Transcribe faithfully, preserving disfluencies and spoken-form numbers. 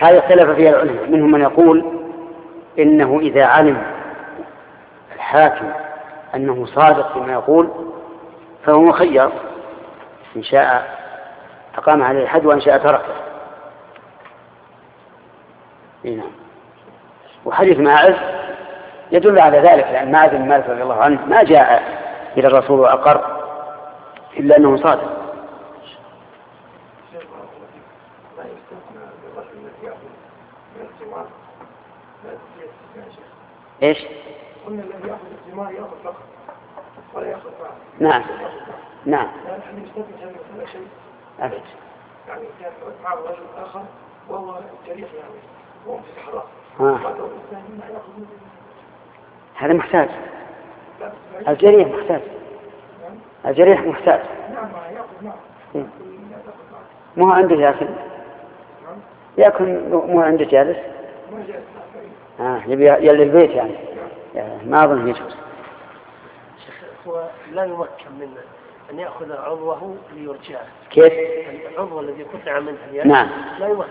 هذا اختلف فيها العلماء، منهم من يقول إنه إذا علم الحاكم أنه صادق فيما يقول فهو مخير، إن شاء أقام عليه الحد وإن شاء تركه. نعم. وحديث ماعز يدل على ذلك، لأن ماعز بن مالك رضي الله عنه ما جاء إلى الرسول وأقر إلا أنه صادق. إيش؟ قلنا الذي يأخذ الثمار يأخذ فقط ولا يأخذ معه. نعم نعم. يعني احنا نستثمر هذا كل شيء. أبد. يعني كان معه رجل آخر وهو جريح يعني وهو في الصحراء. آه. هذا محتاج. الجريح محتاج. الجريح محتاج. نعم يأخذ معه. مو عنده يأكل. يأكل مو عنده جالس. آه يبي يلي البيت يعني. ما أظن يجوز. هو لا يمكن منه أن يأخذ عضوه ليرجعه. كيف؟ العضو الذي قطع منه نعم. لا يمكن